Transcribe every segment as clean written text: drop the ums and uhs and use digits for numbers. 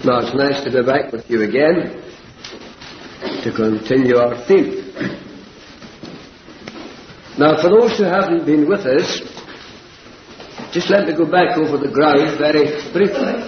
Now, it's nice to be back with you again to continue our theme. Now, for those who haven't been with us, just let me go back over the ground very briefly.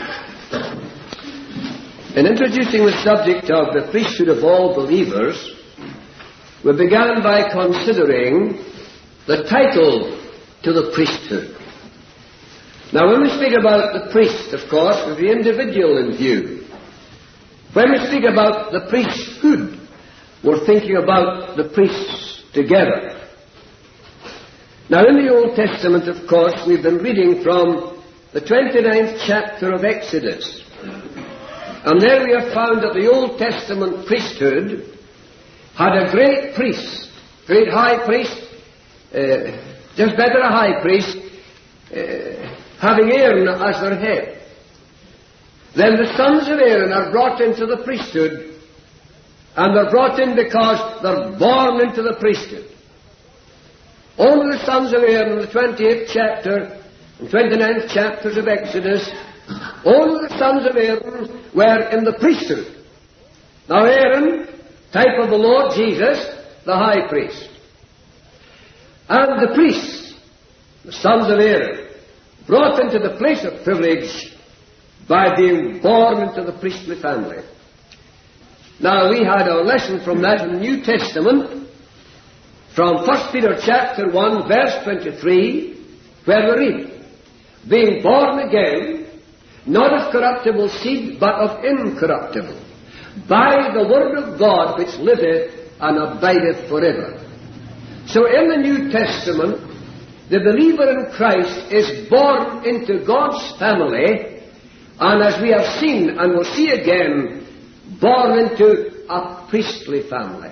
In introducing the subject of the priesthood of all believers, we began by considering the title to the priesthood. Now, when we speak about the priest, of course, with the individual in view. When we speak about the priesthood, we're thinking about the priests together. Now, in the Old Testament, of course, we've been reading from the 29th chapter of Exodus. And there we have found that the Old Testament priesthood had a great priest, great high priest, just better a high priest, having Aaron as their head. Then the sons of Aaron are brought into the priesthood, and they're brought in because they're born into the priesthood. Only the sons of Aaron in the 28th chapter and 29th chapters of Exodus, only the sons of Aaron were in the priesthood. Now Aaron, type of the Lord Jesus, the high priest. And the priests, the sons of Aaron, brought into the place of privilege by being born into the priestly family. Now, we had our lesson from that in the New Testament, from 1 Peter chapter 1, verse 23, where we read, being born again, not of corruptible seed, but of incorruptible, by the word of God which liveth and abideth forever. So in the New Testament, the believer in Christ is born into God's family, and as we have seen and will see again, born into a priestly family.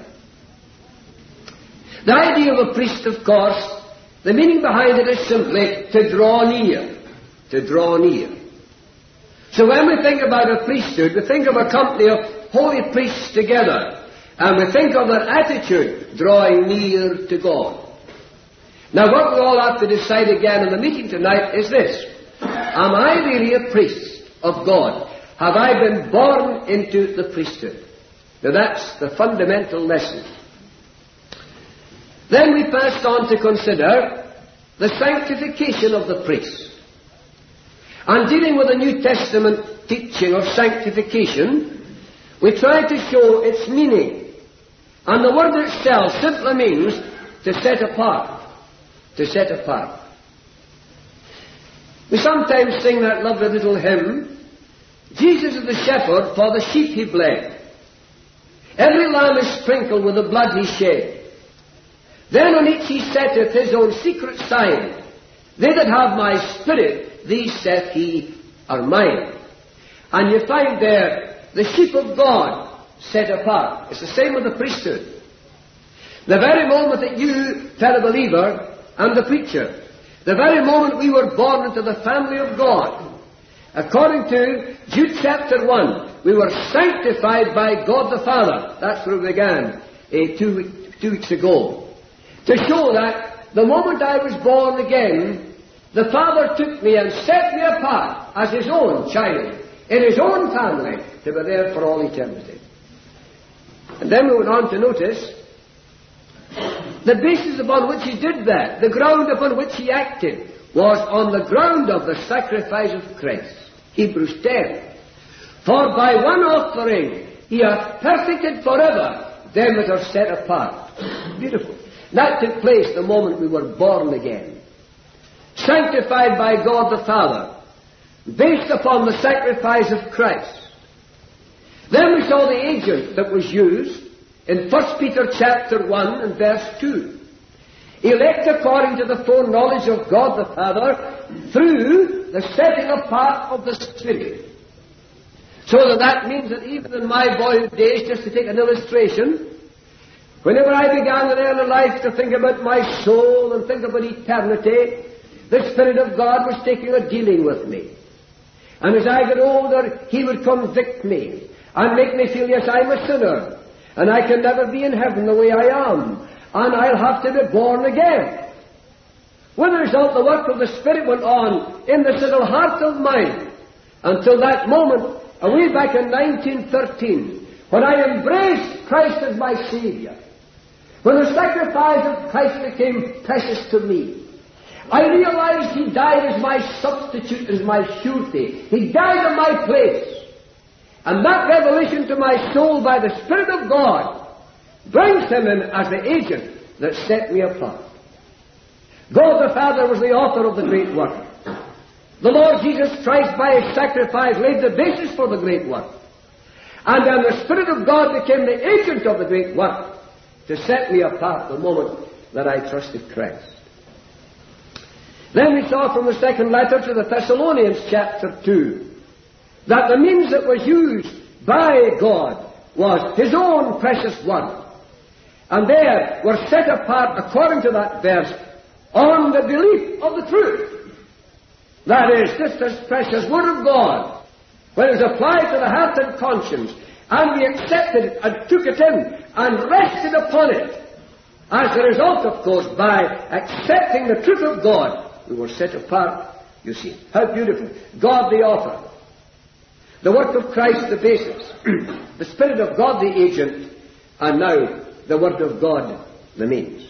The idea of a priest, of course, the meaning behind it is simply to draw near. To draw near. So when we think about a priesthood, we think of a company of holy priests together, and we think of their attitude, drawing near to God. Now, what we all have to decide again in the meeting tonight is this. Am I really a priest of God? Have I been born into the priesthood? Now, that's the fundamental lesson. Then we passed on to consider the sanctification of the priest. And dealing with the New Testament teaching of sanctification, we tried to show its meaning. And the word itself simply means to set apart. To set apart. We sometimes sing that lovely little hymn, Jesus is the shepherd, for the sheep he bled. Every lamb is sprinkled with the blood he shed. Then on each he setteth his own secret sign. They that have my spirit, these saith he are mine. And you find there the sheep of God set apart. It's the same with the priesthood. The very moment that you, fellow believer, and the preacher, the very moment we were born into the family of God, according to Jude chapter 1, we were sanctified by God the Father. That's where we began 2 weeks ago. To show that the moment I was born again, the Father took me and set me apart as His own child, in His own family, to be there for all eternity. And then we went on to notice the basis upon which He did that, the ground upon which He acted, was on the ground of the sacrifice of Christ. Hebrews 10. For by one offering He hath perfected forever them that are set apart. Beautiful. That took place the moment we were born again. Sanctified by God the Father, based upon the sacrifice of Christ. Then we saw the agent that was used in 1 Peter chapter 1 and verse 2. Elect according to the foreknowledge of God the Father through the setting apart of the Spirit. So that means that even in my boyhood days, just to take an illustration, whenever I began in early life to think about my soul and think about eternity, the Spirit of God was taking a dealing with me. And as I got older, He would convict me and make me feel, yes, I'm a sinner. And I can never be in heaven the way I am. And I'll have to be born again. With the result, the work of the Spirit went on in this little heart of mine until that moment away back in 1913, when I embraced Christ as my Saviour, when the sacrifice of Christ became precious to me, I realized He died as my substitute, as my surety. He died in my place. And that revelation to my soul by the Spirit of God brings Him in as the agent that set me apart. God the Father was the author of the great work. The Lord Jesus Christ, by His sacrifice, laid the basis for the great work. And then the Spirit of God became the agent of the great work to set me apart the moment that I trusted Christ. Then we saw from the second letter to the Thessalonians, chapter 2, that the means that was used by God was His own precious Word. And there were set apart, according to that verse, on the belief of the truth. That is, this precious Word of God, when it was applied to the heart and conscience, and we accepted it and took it in and rested upon it. As a result, of course, by accepting the truth of God, we were set apart. You see, how beautiful. God the author. The work of Christ the basis. The Spirit of God the agent. And now the Word of God the means.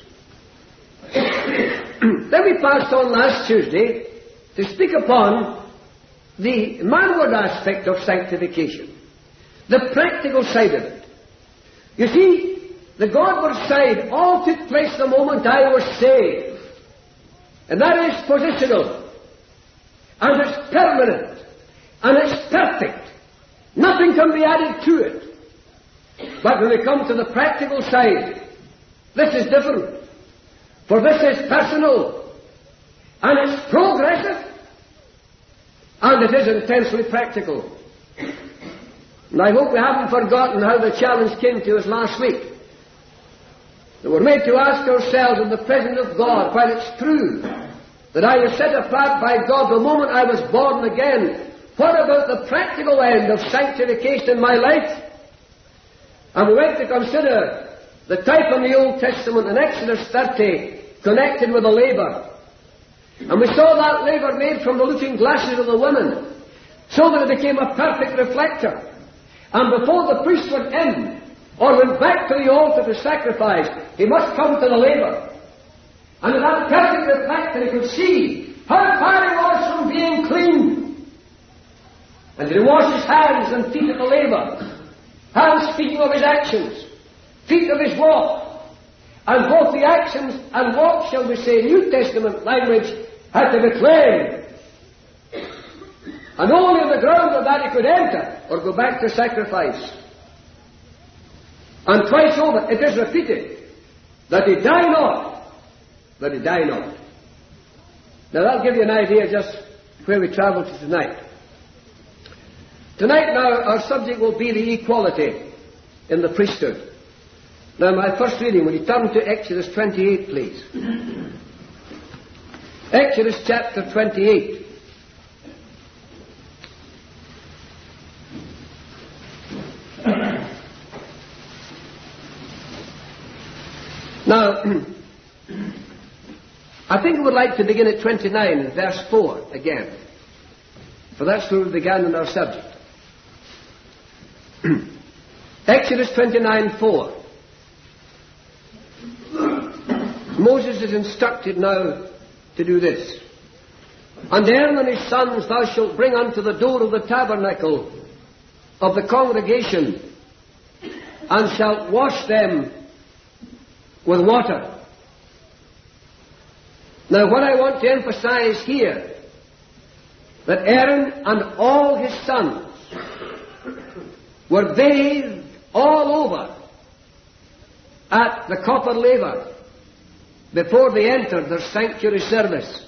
Then we passed on last Tuesday to speak upon the manward aspect of sanctification. The practical side of it. You see, the Godward side all took place the moment I was saved. And that is positional. And it's permanent. And it's perfect. Nothing can be added to it. But when we come to the practical side, this is different. For this is personal. And it's progressive. And it is intensely practical. And I hope we haven't forgotten how the challenge came to us last week. That we're made to ask ourselves in the presence of God, while it's true that I was set apart by God the moment I was born again, what about the practical end of sanctification in my life? And we went to consider the type in the Old Testament in Exodus 30 connected with the laver. And we saw that laver made from the looking glasses of the women, so that it became a perfect reflector. And before the priest went in, or went back to the altar to sacrifice, he must come to the laver. And in that perfect reflector he could see how far he was from being clean. And he washed his hands and feet at the laver. Hands speaking of his actions, feet of his walk. And both the actions and walk, shall we say, New Testament language, had to be clean. And only on the ground of that he could enter or go back to sacrifice. And twice over it is repeated that he die not, that he die not. Now that'll give you an idea just where we travel to tonight. Tonight now our subject will be the equality in the priesthood. Now my first reading, will you turn to Exodus 28 please? Exodus chapter 28. Now, I think we would like to begin at 29, verse 4 again. For that's where we began in our subject. Exodus 29:4. Moses is instructed now to do this. And Aaron and his sons thou shalt bring unto the door of the tabernacle of the congregation, and shalt wash them with water. Now what I want to emphasize here, that Aaron and all his sons were bathed all over at the copper laver before they entered their sanctuary service.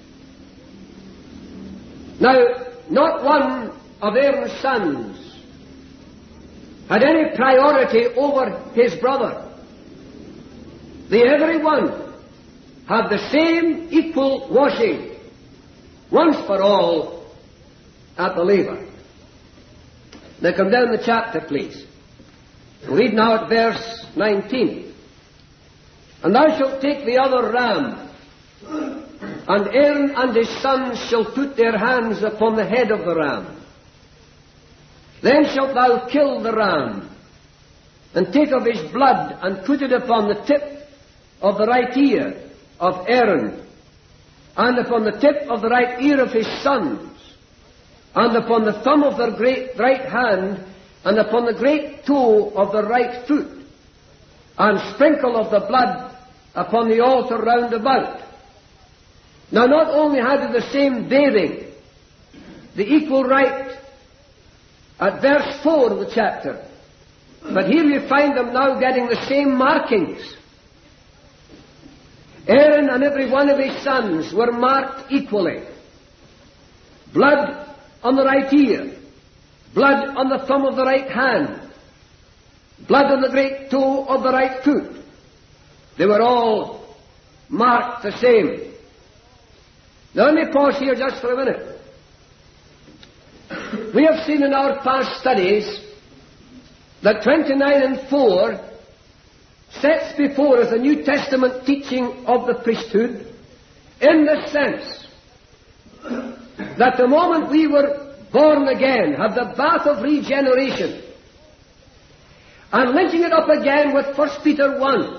Now, not one of Aaron's sons had any priority over his brother. They every one had the same equal washing, once for all, at the laver. Now come down the chapter, please. Read now at verse 19. And thou shalt take the other ram, and Aaron and his sons shall put their hands upon the head of the ram. Then shalt thou kill the ram, and take of his blood, and put it upon the tip of the right ear of Aaron, and upon the tip of the right ear of his sons, and upon the thumb of their great right hand, and upon the great toe of the right foot, and sprinkle of the blood upon the altar round about. Now not only had they the same bathing, the equal rite, at verse 4 of the chapter, but here you find them now getting the same markings. Aaron and every one of his sons were marked equally. Blood on the right ear, blood on the thumb of the right hand, blood on the great toe of the right foot. They were all marked the same. Now let me pause here just for a minute. We have seen in our past studies that 29 and 4 sets before us the New Testament teaching of the priesthood in the sense that the moment we were born again, had the bath of regeneration, and linking it up again with 1 Peter 1,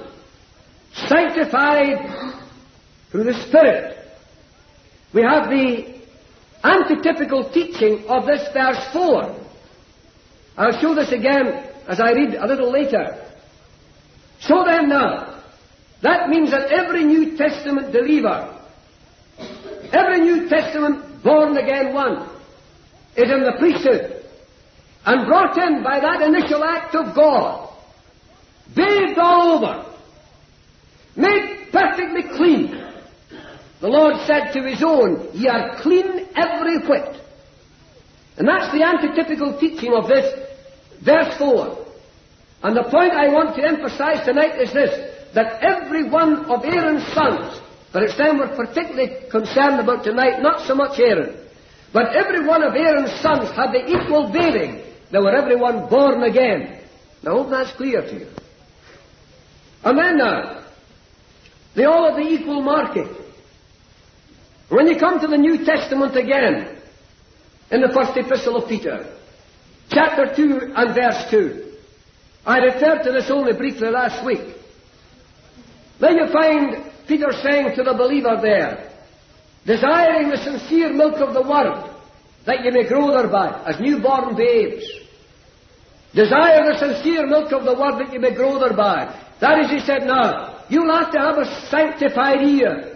sanctified through the Spirit, we have the antitypical teaching of this verse 4. I'll show this again as I read a little later. So then now, that means that every New Testament believer, every New Testament born again one, is in the priesthood, and brought in by that initial act of God, bathed all over, made perfectly clean. The Lord said to his own, "Ye are clean every whit." And that's the antitypical teaching of this verse 4. And the point I want to emphasize tonight is this, that every one of Aaron's sons, but it's them we're particularly concerned about tonight, not so much Aaron, but every one of Aaron's sons had the equal bathing. They were everyone born again. Now I hope that's clear to you. And then now, they all have the equal marking. When you come to the New Testament again, in the first epistle of Peter, chapter 2 and verse 2, I referred to this only briefly last week. Then you find Peter saying to the believer there, desiring the sincere milk of the Word, that you may grow thereby, as newborn babes. Desire the sincere milk of the Word, that you may grow thereby. That is, he said, now, you'll have to have a sanctified ear.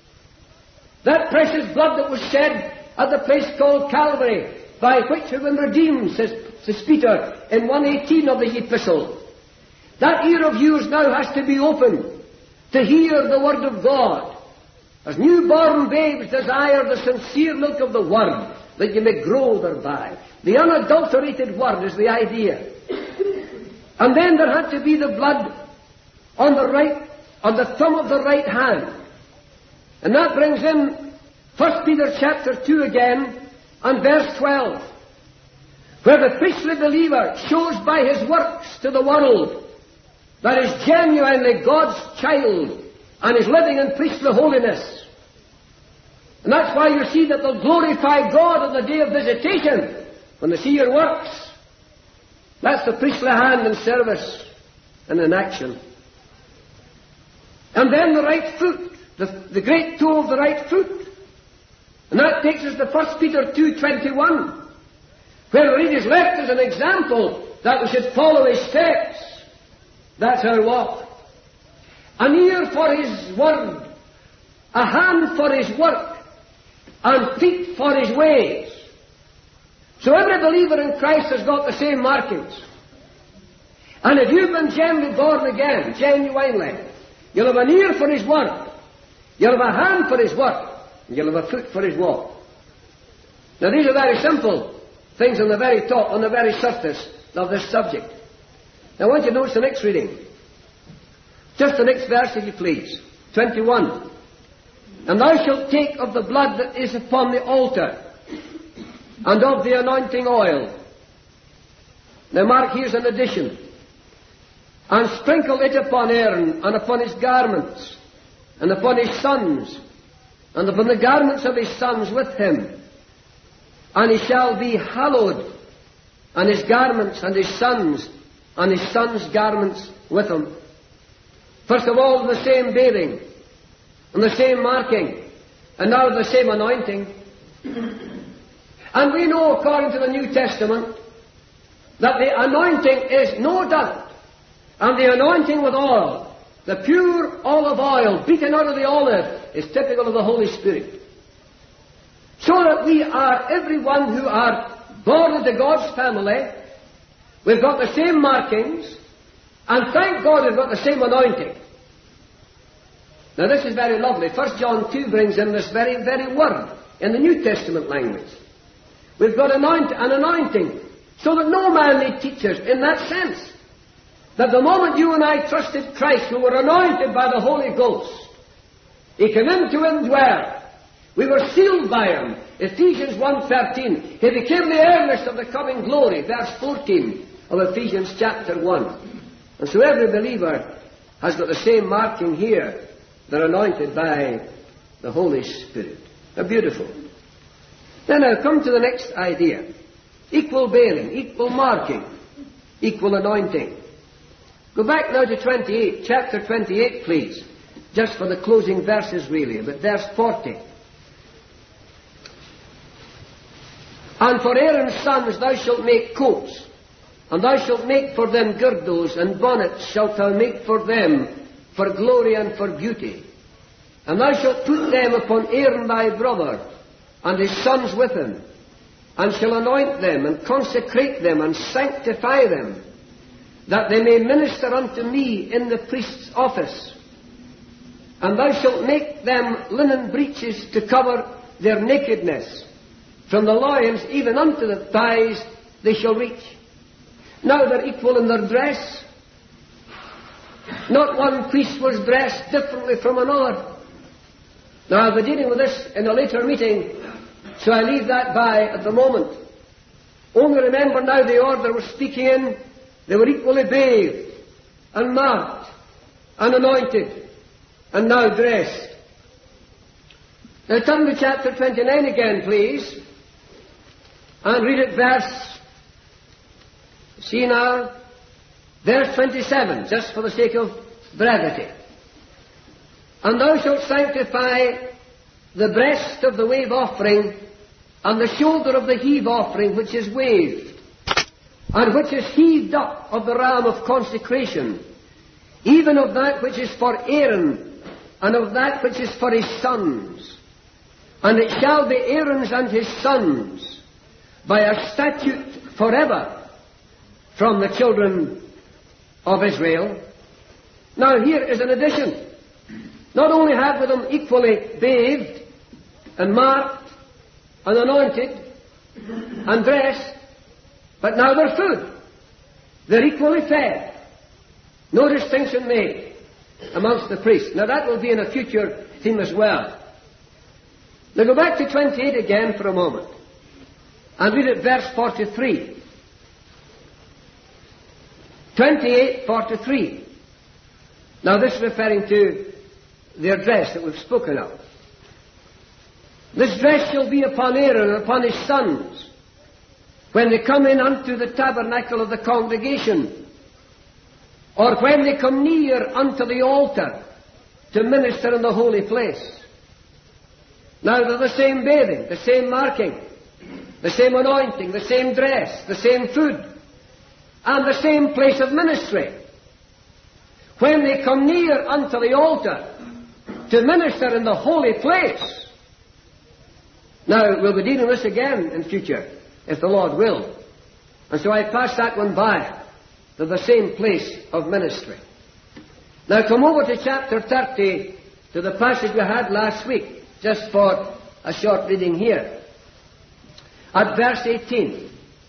That precious blood that was shed at the place called Calvary, by which have been redeemed, says Peter in 1:18 of the epistle. That ear of yours now has to be opened to hear the Word of God. As newborn babes desire the sincere milk of the Word, that you may grow thereby. The unadulterated Word is the idea. And then there had to be the blood on the thumb of the right hand. And that brings in 1 Peter chapter 2 again, and verse 12, where the priestly believer shows by his works to the world that is genuinely God's child and is living in priestly holiness. And that's why you see that they'll glorify God on the day of visitation, when they see your works. That's the priestly hand in service and in action. And then the right foot, the great toe of the right foot. And that takes us to 1 Peter 2:21, where it is left as an example that we should follow his steps. That's our walk. An ear for his word, a hand for his work, and feet for his ways. So every believer in Christ has got the same markings. And if you've been genuinely born again, genuinely, you'll have an ear for his word, you'll have a hand for his work, and you'll have a foot for his walk. Now these are very simple things on the very top, on the very surface of this subject. Now I want you to notice the next reading. Just the next verse, if you please. 21. And thou shalt take of the blood that is upon the altar, and of the anointing oil. Now mark, here's an addition. And sprinkle it upon Aaron, and upon his garments, and upon his sons, and upon the garments of his sons with him. And he shall be hallowed and his garments, and his sons garments with him. First of all, the same bathing, and the same marking, and now the same anointing. And we know, according to the New Testament, that the anointing is no doubt, and the anointing with oil, the pure olive oil beaten out of the olive, is typical of the Holy Spirit. So that we are, everyone who are born into God's family, we've got the same markings, and thank God we've got the same anointing. Now this is very lovely. 1 John 2 brings in this very, very word in the New Testament language. We've got an anointing, so that no man need teach us in that sense. That the moment you and I trusted Christ, who were anointed by the Holy Ghost, He came in to indwell. We were sealed by Him. Ephesians 1:13. He became the earnest of the coming glory. Verse 14 of Ephesians chapter 1. And so every believer has got the same marking here. They're anointed by the Holy Spirit. They're beautiful. Then I'll come to the next idea. Equal bathing, equal marking, equal anointing. Go back now to 28, chapter 28, please. Just for the closing verses, really, but verse 40. And for Aaron's sons thou shalt make coats, and thou shalt make for them girdles, and bonnets shalt thou make for them, for glory and for beauty. And thou shalt put them upon Aaron thy brother, and his sons with him, and shall anoint them, and consecrate them, and sanctify them, that they may minister unto me in the priest's office. And thou shalt make them linen breeches to cover their nakedness. From the loins even unto the thighs they shall reach. Now they're equal in their dress. Not one priest was dressed differently from another. Now I'll be dealing with this in a later meeting, so I leave that by at the moment. Only remember now the order we're speaking in. They were equally bathed, and marked, and anointed, and now dressed. Now turn to chapter 29 again, please, and read it verse 27, just for the sake of brevity. And thou shalt sanctify the breast of the wave offering, and the shoulder of the heave offering which is waved, and which is heaved up of the ram of consecration, even of that which is for Aaron, and of that which is for his sons. And it shall be Aaron's and his sons, by a statute forever, from the children of Israel. Now here is an addition. Not only have we them equally bathed, and marked, and anointed, and dressed, but now they're food. They're equally fed. No distinction made amongst the priests. Now that will be in a future theme as well. Now go back to 28 again for a moment, and read at verse 43. 28:43. Now this is referring to their dress that we've spoken of. This dress shall be upon Aaron and upon his sons, when they come in unto the tabernacle of the congregation, or when they come near unto the altar to minister in the holy place. Now they're the same bathing, the same marking, the same anointing, the same dress, the same food, and the same place of ministry. When they come near unto the altar to minister in the holy place. Now we'll be dealing with this again in future, if the Lord will. And so I pass that one by. They're the same place of ministry. Now come over to chapter 30, to the passage we had last week, just for a short reading here. At verse 18.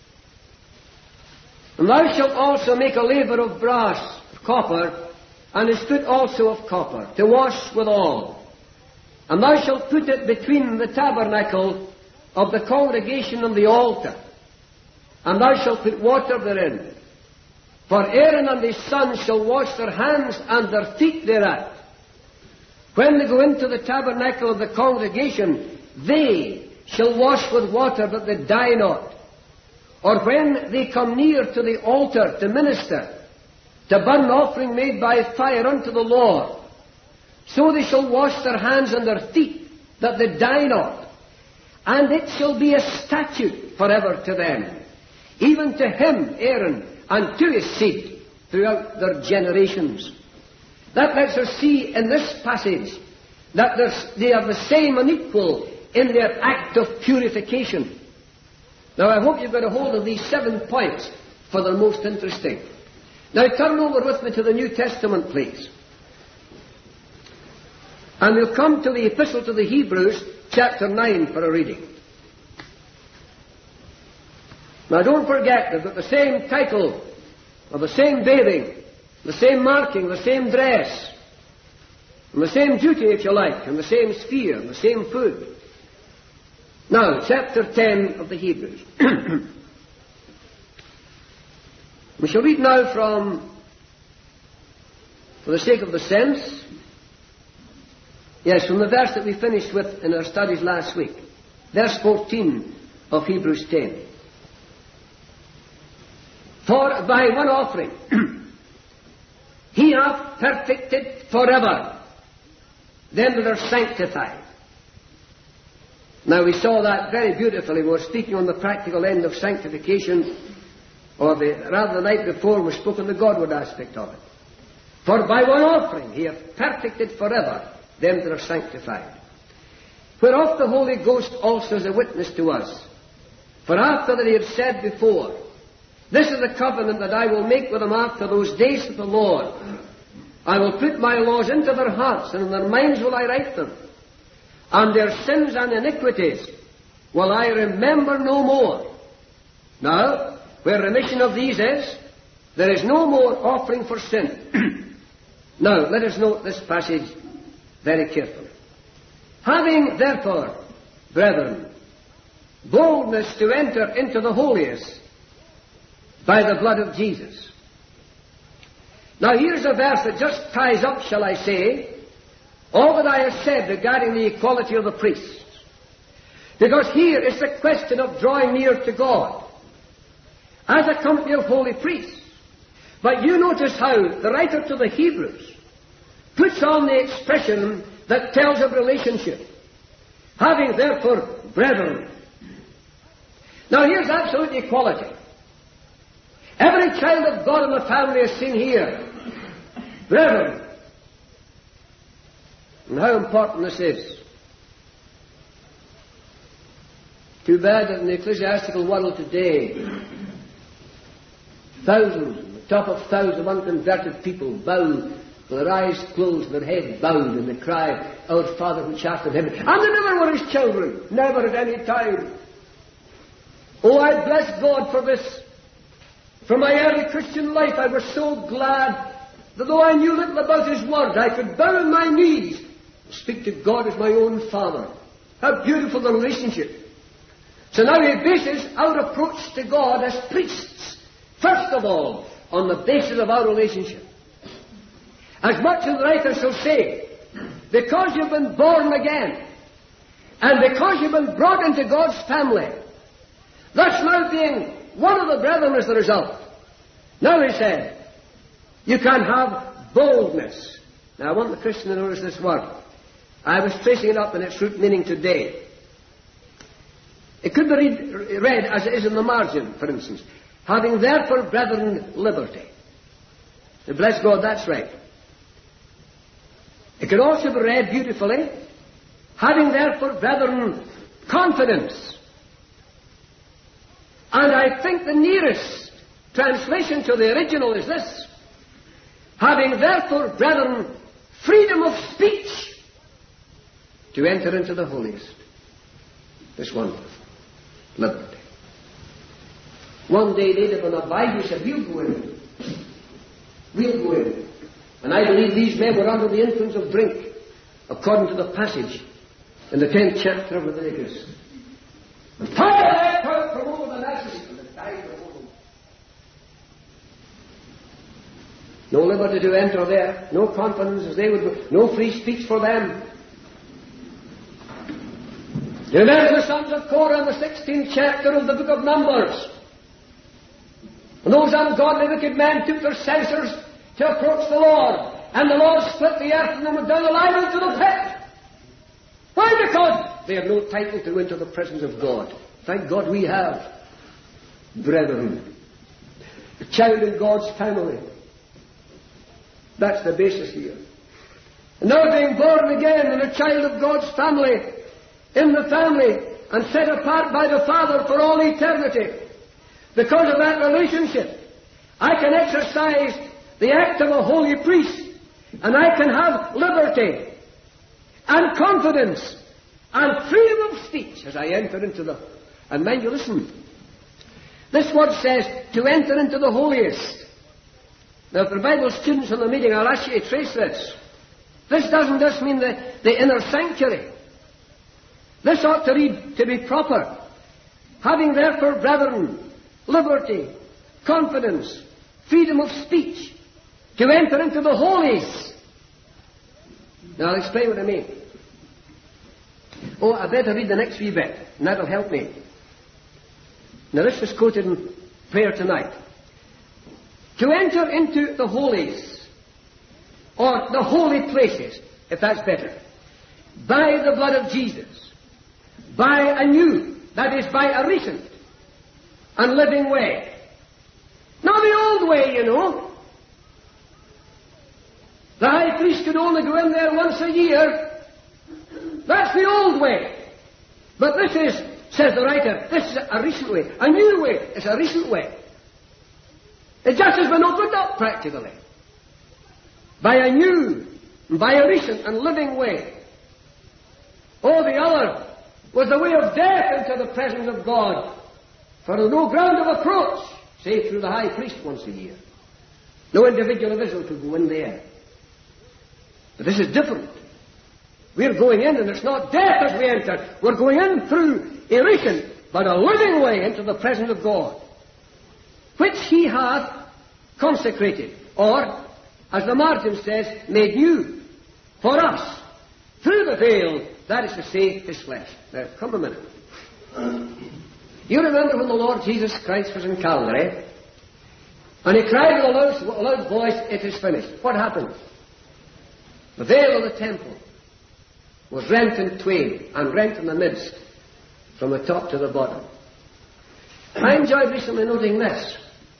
And thou shalt also make a laver of brass, copper, and his foot also of copper, to wash withal. And thou shalt put it between the tabernacle of the congregation and the altar. And thou shalt put water therein. For Aaron and his sons shall wash their hands and their feet thereat. When they go into the tabernacle of the congregation, they shall wash with water that they die not. or when they come near to the altar to minister, to burn an offering made by fire unto the Lord, so they shall wash their hands and their feet, that they die not. And it shall be a statute forever to them, even to him, Aaron, and to his seed throughout their generations. That lets us see in this passage that they are the same and equal in their act of purification. Now I hope you've got a hold of these 7 points, for they're most interesting. Now turn over with me to the New Testament, please. And we'll come to the Epistle to the Hebrews, chapter 9, for a reading. Now don't forget, they've got the same title, or the same bathing, the same marking, the same dress, and the same duty, if you like, and the same sphere, and the same food. Now, chapter 10 of the Hebrews. We shall read now from, for the sake of the sense, from the verse that we finished with in our studies last week. Verse 14 of Hebrews 10. For by one offering he hath perfected forever them that are sanctified. Now we saw that very beautifully. We were speaking on the practical end of sanctification, or rather the night before we spoke on the Godward aspect of it. For by one offering he hath perfected forever them that are sanctified. Whereof the Holy Ghost also is a witness to us. For after that he had said before, this is the covenant that I will make with them after those days of the Lord. I will put my laws into their hearts, and in their minds will I write them. And their sins and iniquities will I remember no more. Now, where remission of these is, there is no more offering for sin. Now, let us note this passage very carefully. Having, therefore, brethren, boldness to enter into the holiest by the blood of Jesus. Now, here's a verse that just ties up, shall I say, all that I have said regarding the equality of the priests. Because here is the question of drawing near to God as a company of holy priests. But you notice how the writer to the Hebrews puts on the expression that tells of relationship. Having therefore brethren. Now here's absolute equality. Every child of God in the family is seen here. Brethren. And how important this is. Too bad that in the ecclesiastical world today, thousands, on the top of thousands of unconverted people bow with their eyes closed and their head bowed, and they cry, Our Father which art in heaven. And they never were his children, never at any time. Oh, I bless God for this. From my early Christian life, I was so glad that though I knew little about his word, I could bow on my knees and speak to God as my own Father. How beautiful the relationship. So now he bases our approach to God as priests, first of all, on the basis of our relationship. As much as the writer shall say, because you've been born again, and because you've been brought into God's family, thus now being one of the brethren as the result. Now he said, you can have boldness. Now I want the Christian to notice this word. I was tracing it up in its root meaning today. It could be read as it is in the margin, for instance. Having therefore, brethren, liberty. So bless God, that's right. It could also be read beautifully, having therefore, brethren, confidence. And I think the nearest translation to the original is this. Having therefore, brethren, freedom of speech to enter into the holiest. This wonderful liberty. One day David on a Bible said, we'll go in. We'll go in. And I believe these men were under the influence of drink, according to the passage in the 10th chapter of Leviticus. And fire from over the Nazis and died from over them. No liberty to enter there, no confidence as they would, no free speech for them. You remember the sons of Korah in the 16th chapter of the book of Numbers. And those ungodly wicked men took their censers to approach the Lord. And the Lord split the earth and they went down alive into the pit. Why? Because they have no title to enter the presence of God. Thank God we have. Brethren. A child in God's family. That's the basis here. And now being born again and a child of God's family, in the family, and set apart by the Father for all eternity. Because of that relationship, I can exercise the act of a holy priest, and I can have liberty and confidence and freedom of speech as I enter into the... And mind you, listen. This word says, to enter into the holiest. Now, for Bible students in the meeting, I'll ask you to trace this. This doesn't just mean the inner sanctuary. This ought to read, to be proper. Having therefore, brethren, liberty, confidence, freedom of speech, to enter into the holies. Now, I'll explain what I mean. Oh, I better read the next wee bit, and that'll help me. Now, this was quoted in prayer tonight. To enter into the holies, or the holy places, if that's better, by the blood of Jesus, by a new, that is, by a recent and living way. Not the old way, you know. The high priest could only go in there once a year. That's the old way. But this is, says the writer, this is a recent way. A new way is a recent way. It just has been opened up practically. By a new, by a recent and living way. Oh, the other was the way of death into the presence of God, for no ground of approach, save through the high priest once a year. No individual of Israel could go in there. But this is different. We're going in, and it's not death as we enter. We're going in through a recent, but a living way into the presence of God, which He hath consecrated, or, as the margin says, made new for us through the veil, that is to say, His flesh. Now, come a minute. You remember when the Lord Jesus Christ was in Calvary, and He cried with a loud voice, "It is finished." What happened? The veil of the temple was rent in twain, and rent in the midst, from the top to the bottom. I enjoyed recently noting this.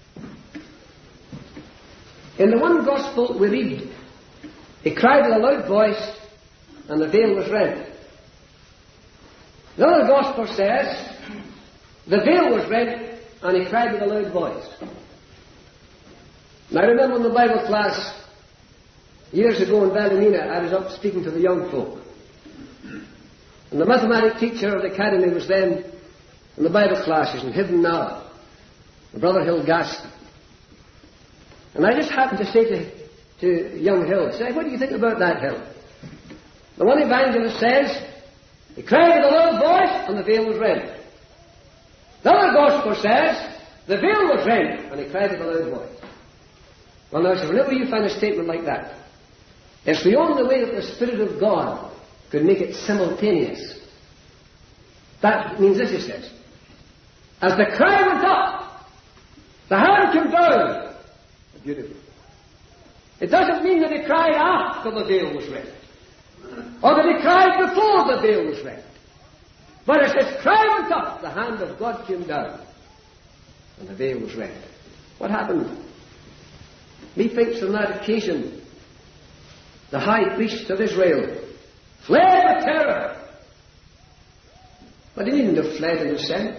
In the one gospel we read, He cried with a loud voice, and the veil was rent. The other gospel says, the veil was rent, and He cried with a loud voice. And I remember in the Bible class, years ago in Ballymena, I was up speaking to the young folk. And the mathematics teacher of the academy was then in the Bible classes in Hidden now, Brother Hill Gaston. And I just happened to say to young Hill, say, "What do you think about that, Hill?" The one evangelist says, He cried with a loud voice, and the veil was rent. The other gospel says, the veil was rent, and He cried with a loud voice. Well, now, so whenever you find a statement like that, it's the only way that the Spirit of God could make it simultaneous. That means this, he says. As the cry went up, the hand came down. Beautiful. It doesn't mean that He cried after the veil was rent, or that He cried before the veil was rent. But as His cry went up, the hand of God came down, and the veil was rent. What happened? Methinks on that occasion, the high priest of Israel fled with terror. But he needn't have fled in a sense.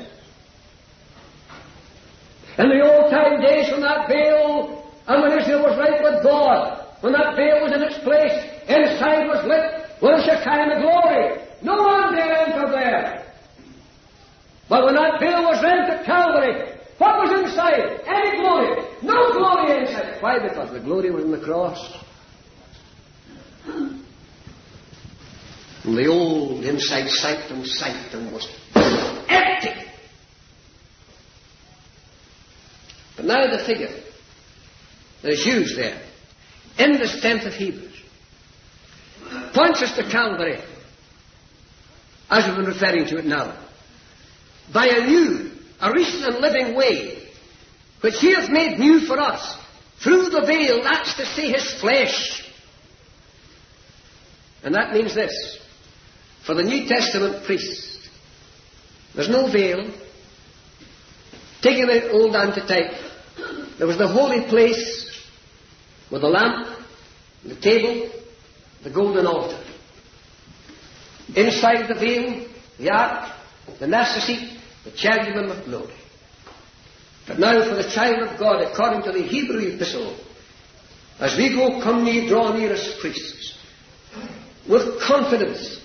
In the old time days, when that veil, and when Israel was right with God, when that veil was in its place, inside was lit with a Shekinah glory. No one dare enter there. But when that veil was rent at Calvary, what was inside? Any glory. No glory inside. Why? Because the glory was in the cross. And the old inside sanctum was empty. But now the figure that is used there, in this 10th of Hebrews, points us to Calvary, as we've been referring to it now, by a new, a recent and living way, which he hath made new for us, through the veil, that's to say his flesh. And that means this. For the New Testament priest, there's no veil. Taking the old antitype, there was the holy place with the lamp, the table, the golden altar. Inside the veil, the ark, the mercy seat, the cherubim of glory. But now for the child of God, according to the Hebrew epistle, as we go, come ye, draw near as priests, with confidence,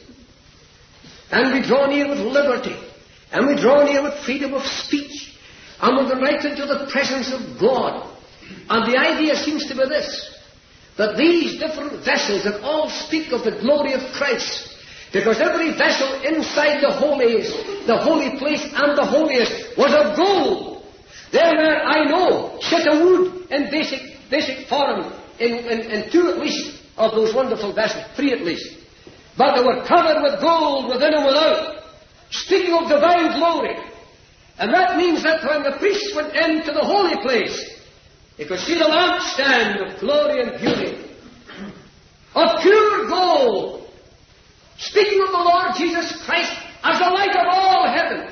and we draw near with liberty, and we draw near with freedom of speech, and with the right into the presence of God. And the idea seems to be this, that these different vessels that all speak of the glory of Christ, because every vessel inside the holy place and the holiest was of gold. There were, I know, sheet of wood in basic form in two at least of those wonderful vessels, three at least. But they were covered with gold within and without, speaking of divine glory. And that means that when the priests went into the holy place, they could see the lampstand of glory and beauty, of pure gold, speaking of the Lord Jesus Christ as the light of all heaven.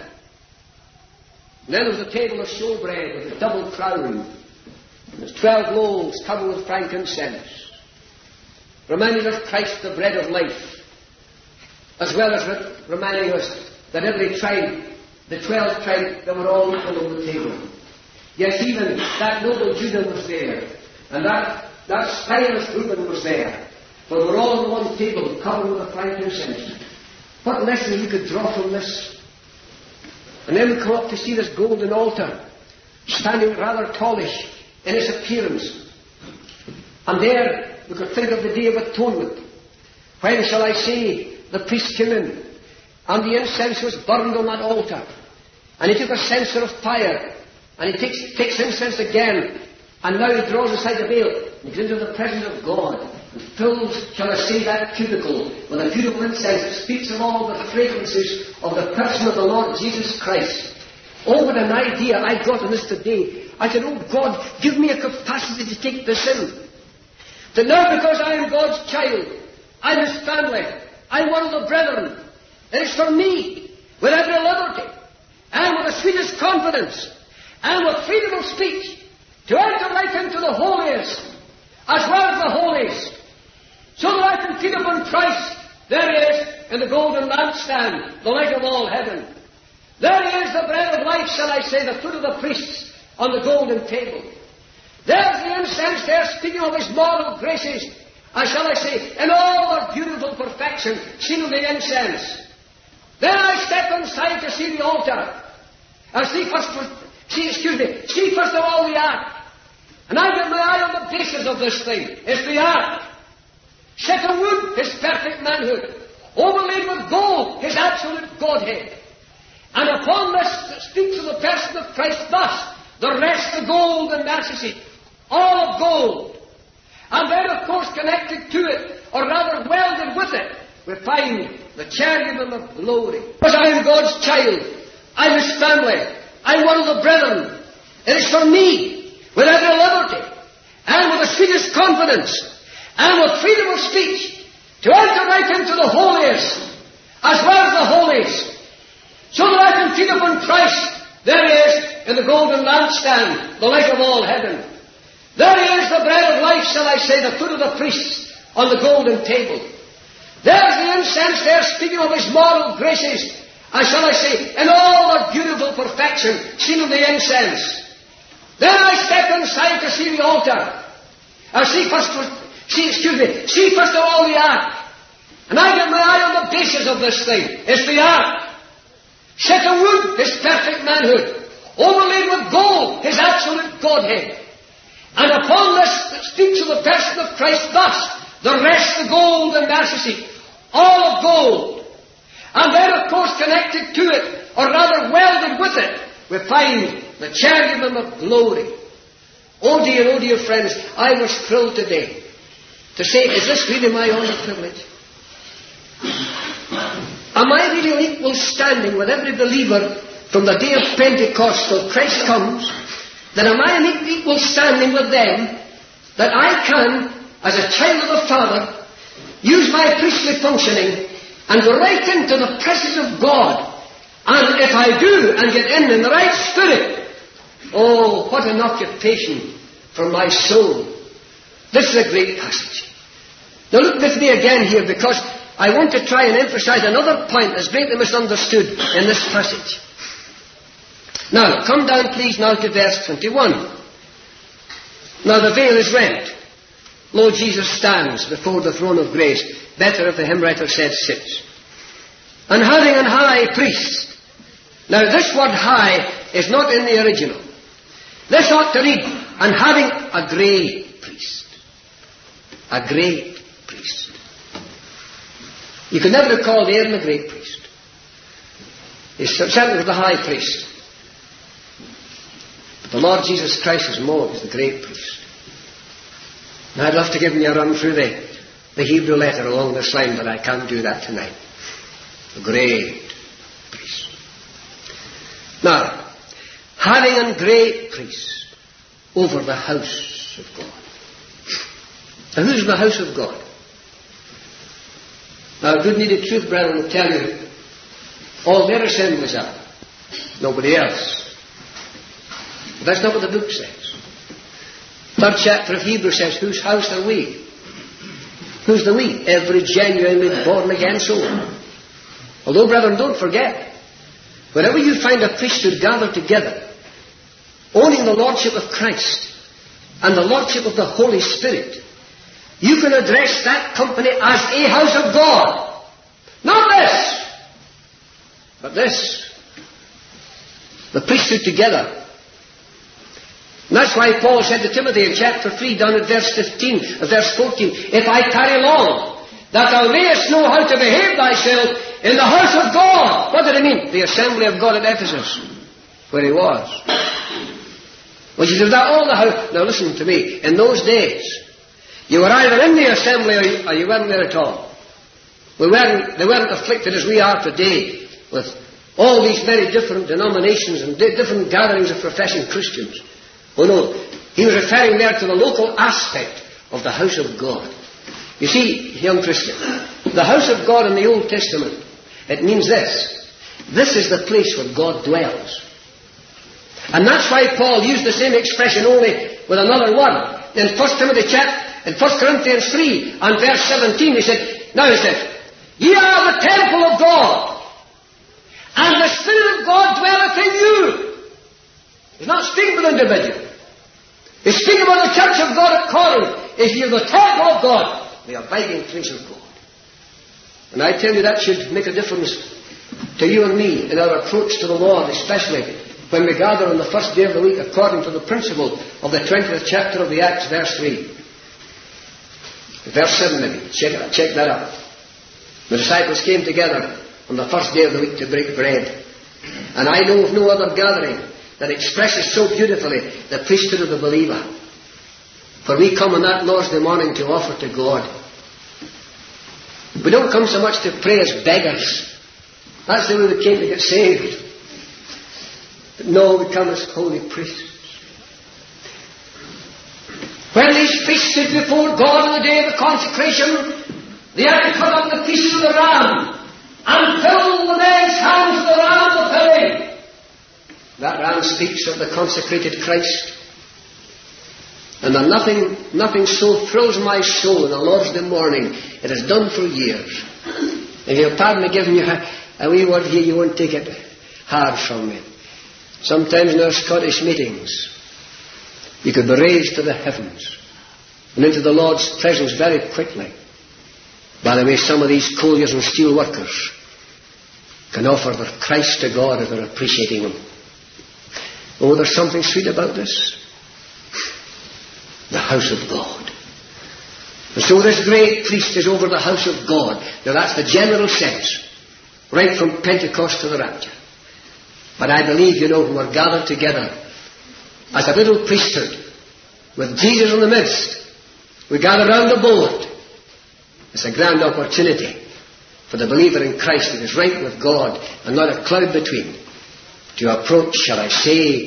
And then there was a table of showbread with a double crown. And there's 12 loaves covered with frankincense, reminding us of Christ, the bread of life, as well as reminding us that every tribe, the 12 tribes, they were all equal on the table. Yes, even that noble Judah was there, and that spineless Reuben was there. But we're all on one table, covered with a frankincense. What lesson we could draw from this? And then we come up to see this golden altar, standing rather tallish in its appearance. And there we could think of the Day of Atonement. When shall I say the priest came in, and the incense was burned on that altar, and he took a censer of fire, and he takes incense again, and now he draws aside the veil, and he goes into the presence of God, and fills, shall I say, that cubicle with a beautiful incense that speaks of all the fragrances of the person of the Lord Jesus Christ. Oh, what an idea I got on this today. I said, oh God, give me a capacity to take this in. That now because I am God's child, I'm His family, I'm one of the brethren, it is for me, with every liberty, and with the sweetest confidence, and with freedom of speech, to enter right into the holiest, as well as the holiest, so that I can feed upon Christ. There He is, in the golden lampstand, the light of all heaven. There He is, the bread of life, shall I say, the foot of the priests, on the golden table. There's the incense there, speaking of His moral graces, as shall I say, in all their beautiful perfection, seen in the incense. Then I step inside to see the altar, and see first of all the ark. And I get my eye on the basis of this thing. It's the ark. Set of wood, His perfect manhood. Overlaid with gold, His absolute Godhead. And upon this speaks of the person of Christ thus, the rest of gold and mercy seat, all of gold. And then, of course, connected to it, or rather welded with it, we find the cherubim of glory. Because I am God's child, I'm His family, I'm one of the brethren. It is for me, with every liberty, and with the sweetest confidence, and with freedom of speech, to enter right into the holiest, as well as the holiest, so that I can feed upon Christ. There He is, in the golden lampstand, the light of all heaven. There He is, the bread of life, shall I say, the foot of the priests, on the golden table. There's the incense there, speaking of His moral graces, as shall I say, in all their beautiful perfection, seen in the incense. Then I step inside to see the altar. I see first of all the ark. And I get my eye on the basis of this thing. It's the ark. Set of wood, His perfect manhood. Overlaid with gold, His absolute Godhead. And upon this speaks of the person of Christ thus, the rest of gold and mercy seat, all of gold. And then, of course, connected to it, or rather welded with it, we find the cherubim of glory. Oh dear friends, I was thrilled today to say, is this really my only privilege? Am I really on equal standing with every believer from the day of Pentecost till Christ comes, that am I in equal standing with them, that I can, as a child of the Father, use my priestly functioning and go right into the presence of God. And if I do, and get in the right spirit, oh, what an occupation for my soul. This is a great passage. Now look with me again here, because I want to try and emphasize another point that's greatly misunderstood in this passage. Now, come down please now to verse 21. Now the veil is rent. Lord Jesus stands before the throne of grace. Better, if the hymn writer said, sits. And having an high priest. Now this word high is not in the original. This ought to read, and having a great priest. A great priest. You could never call Aaron a great priest. He certainly was the high priest. But the Lord Jesus Christ is more, is the great priest. Now I'd love to give you a run through the Hebrew letter along this line, but I can't do that tonight. The great priest. Now, having a great priest over the house of God. And who's the house of God? Now, good needed truth, brethren, will tell you all their assemblies are. Nobody else. But that's not what the book says. Third chapter of Hebrews says, whose house are we? Who's the we? Every genuinely born again soul. Although, brethren, don't forget, whenever you find a priesthood gathered together, owning the Lordship of Christ and the Lordship of the Holy Spirit, you can address that company as a house of God. Not this, but this. The priesthood together. And that's why Paul said to Timothy in chapter 3, down at verse 14, if I tarry long, that thou mayest know how to behave thyself in the house of God. What did he mean? The assembly of God at Ephesus, where he was. Well, you did that all the house. Now listen to me. In those days, you were either in the assembly or you weren't there at all. They weren't afflicted as we are today with all these very different denominations and different gatherings of professing Christians. Oh no, he was referring there to the local aspect of the house of God. You see, young Christian, the house of God in the Old Testament, it means this. This is the place where God dwells. And that's why Paul used the same expression only with another word. In 1 Corinthians 3 and verse 17 he said, ye are the temple of God, and the Spirit of God dwelleth in you. He's not speaking of the individual. He's speaking about the church of God at Corinth. If you're the temple of God, the abiding place of God. And I tell you, that should make a difference to you and me in our approach to the Lord, especially when we gather on the first day of the week according to the principle of the 20th chapter of the Acts, verse 3. Verse 7 maybe. Check that out. The disciples came together on the first day of the week to break bread. And I know of no other gathering that expresses so beautifully the priesthood of the believer. For we come on that Lord's Day morning to offer to God. We don't come so much to pray as beggars. That's the way we came to get saved. But no, we come as holy priests. When these priests stood before God on the day of the consecration, they had to cut up the pieces of the ram and fill the men's hands with the ram of filling. That ram speaks of the consecrated Christ. And nothing so thrills my soul in the Lord's Day morning. It has done for years. If you'll pardon me giving you a wee word here, you won't take it hard from me. Sometimes in our Scottish meetings, you could be raised to the heavens and into the Lord's presence very quickly. By the way, some of these colliers and steel workers can offer their Christ to God if they're appreciating Him. Oh, there's something sweet about this. The house of God. And so this great priest is over the house of God. Now that's the general sense, right from Pentecost to the rapture. But I believe, when we're gathered together as a little priesthood with Jesus in the midst, we gather round the board. It's a grand opportunity for the believer in Christ that is right with God and not a cloud between, to approach, shall I say,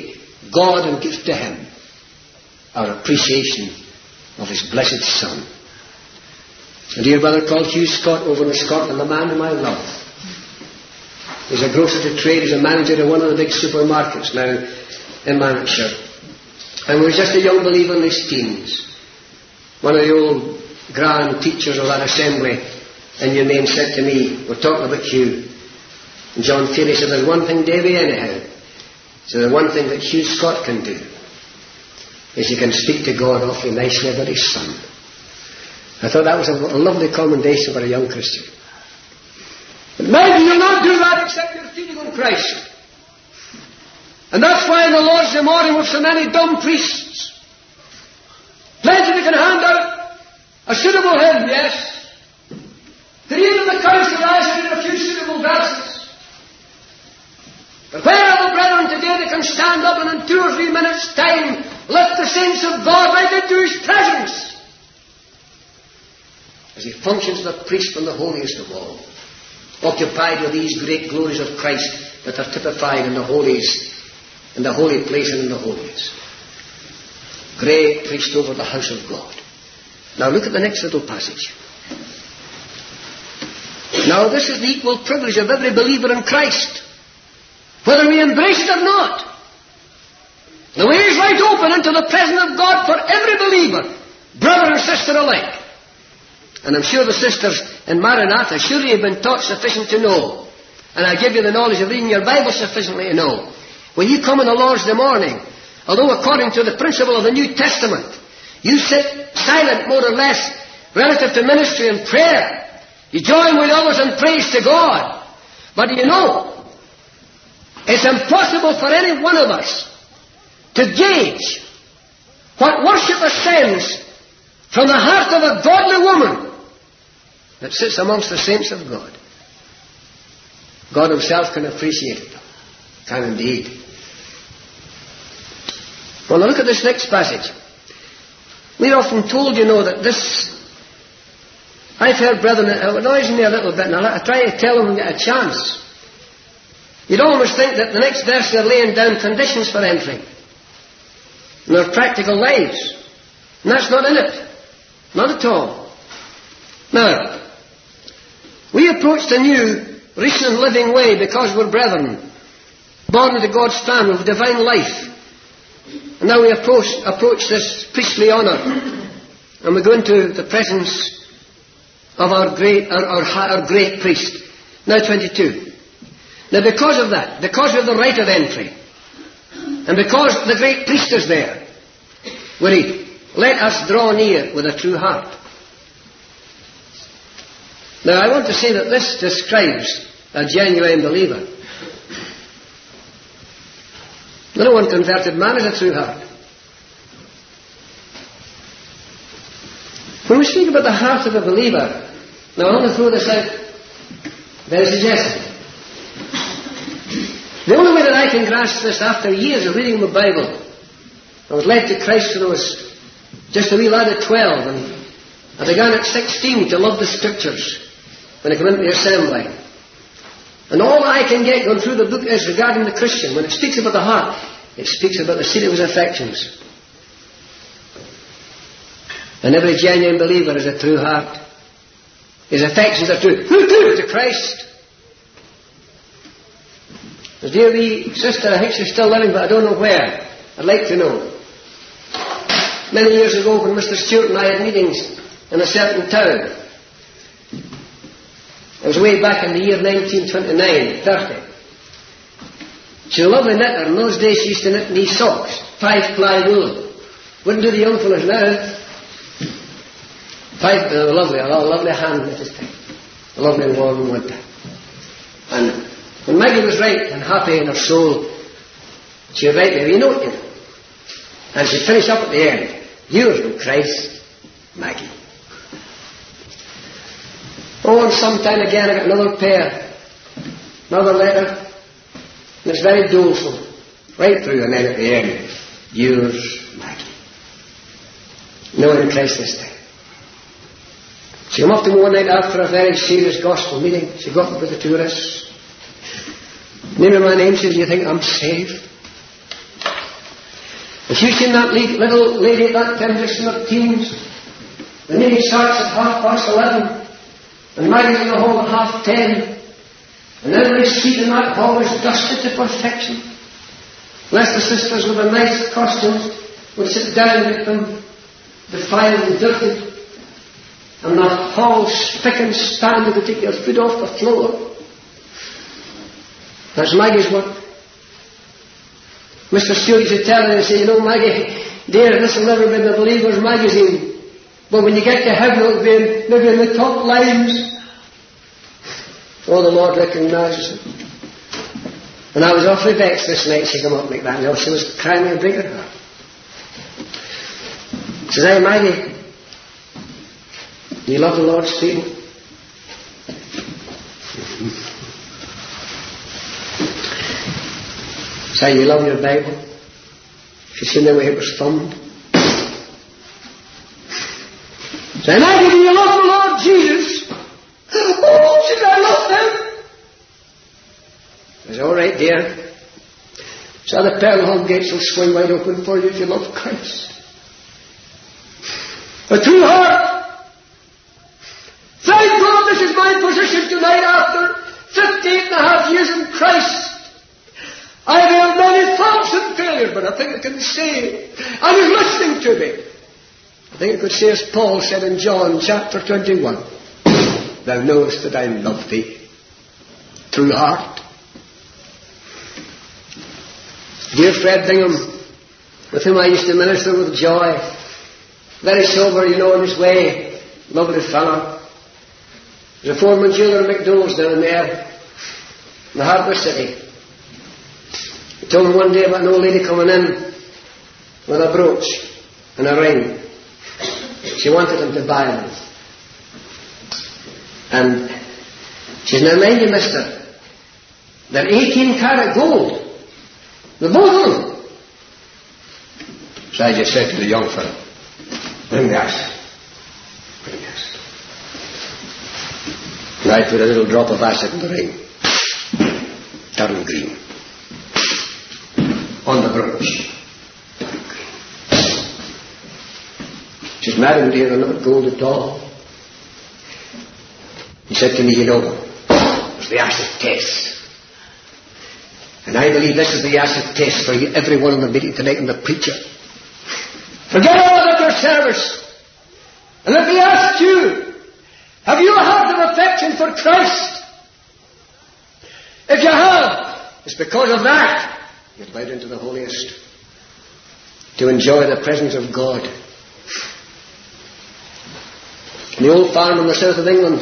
God and give to Him our appreciation of His blessed Son. A dear brother called Hugh Scott over in Scotland, a man whom I love. He's a grocer to trade, he's a manager of one of the big supermarkets now in Lanarkshire. And he was just a young believer in his teens. One of the old grand teachers of that assembly in your name said to me, we're talking about Hugh. And John Feely said, there's one thing, Davy, anyhow. So the one thing that Hugh Scott can do is he can speak to God awfully nicely about his son. I thought that was a lovely commendation for a young Christian. But maybe you'll not do that except you're feeding on Christ. And that's why in the Lord's Day morning with so many dumb priests. Plenty we can hand out a suitable hymn, yes. To even the council asked in a few suitable verses. But where are the brethren today that can stand up and in 2 or 3 minutes' time lift the saints of God right into His presence? As He functions as a priest from the holiest of all, occupied with these great glories of Christ that are typified in the holies, in the holy place and in the holies. Great priest over the house of God. Now look at the next little passage. Now this is the equal privilege of every believer in Christ, whether we embrace it or not. The way is right open into the presence of God for every believer, brother and sister alike. And I'm sure the sisters in Maranatha surely have been taught sufficient to know. And I give you the knowledge of reading your Bible sufficiently to know. When you come on the Lord's Day morning, although according to the principle of the New Testament, you sit silent more or less relative to ministry and prayer. You join with others in praise to God. But you know, it's impossible for any one of us to gauge what worship ascends from the heart of a godly woman that sits amongst the saints of God. God Himself can appreciate it. Can indeed. Well, now look at this next passage. We're often told, you know, that this... I've heard brethren, it annoys me a little bit, and I try to tell them when I get a chance. You'd almost think that the next verse they're laying down conditions for entering in their practical lives. And that's not in it. Not at all. Now, we approach the new, recent and living way because we're brethren, born into God's family with divine life. And now we approach this priestly honour, and we go into the presence of our great priest. Now 22. Now because of that, because of the right of entry, and because the great priest is there, we read, let us draw near with a true heart. Now I want to say that this describes a genuine believer. No one converted man has a true heart. When we speak about the heart of a believer, now I want to throw this out very suggestively. The only way that I can grasp this after years of reading the Bible, I was led to Christ when I was just a wee lad at 12, and I began at 16 to love the Scriptures when I came into the assembly. And all I can get going through the book is regarding the Christian. When it speaks about the heart, it speaks about the seat of his affections. And every genuine believer has a true heart. His affections are true. Who do? To Christ. There's a dear wee sister, I think she's still living, but I don't know where. I'd like to know. Many years ago when Mr. Stewart and I had meetings in a certain town, it was way back in the year 1929, 30. She's a lovely knitter. In those days she used to knit knee socks, 5-ply wool. Wouldn't do the young fellas now. A lovely hand knitted thing. A lovely warm winter. And when Maggie was right and happy in her soul, she would write me a wee note, you know. And she'd finish up at the end. Yours in Christ, Maggie. Oh, and sometime again I got another pair, another letter, and it's very doleful, right through, and then at the end, yours, Maggie. No in Christ this time. She came up to me one night after a very serious gospel meeting. She got up with the tourists. Name of my name, says, do you think I'm saved? If you've seen that little lady at that temptation of teens, the meeting starts at 11:30, and Maggie's in the hall at 10:30, and every seat in that hall is dusted to perfection. Lest the sisters with the nice costumes would sit down and get them defiled and dirty, and the hall spick and span to take your foot off the floor. That's Maggie's work. Mr. Stewart used to tell her and say, you know, Maggie, dear, this will never be in the Believer's magazine, but when you get to heaven it'll be maybe in the top lines. Oh, the Lord recognises it. And I was awfully vexed this night she come up like that. You know, she was crying me a bigger heart. She says, hey, Maggie, do you love the Lord's people? Say, you love your Bible? She's seen the way it was thumbed. Say, Maggie, do you love the Lord Jesus? Oh, she said, I love him. I said, all right, dear. So the pearl hall gates will swing wide open for you if you love Christ. A true heart. Thank God this is my position tonight after 58.5 years in Christ. I've had many faults and failures, but I think I can say, and he's listening to me. I think I could say as Paul said in John chapter 21, thou knowest that I love thee. True heart. Dear Fred Bingham, with whom I used to minister with joy, very sober, you know, in his way, lovely fellow. There's a foreman jailer at McDonald's down there in the Harbour City. He told me one day about an old lady coming in with a brooch and a ring. She wanted him to buy them. And she said, now mind you, mister, they're 18-carat gold. The both of them. So I just said to the young fellow, bring the acid. Bring the acid. And I put a little drop of acid in the ring. Turned green. On the brooch. She's married, dear, they're not gold at all. He said to me, you know, it was the acid test. And I believe this is the acid test for everyone in the meeting tonight and the preacher. Forget all about your service. And let me ask you, have you a heart of affection for Christ? If you have, it's because of that you're allowed into the holiest to enjoy the presence of God. The old farm in the south of England,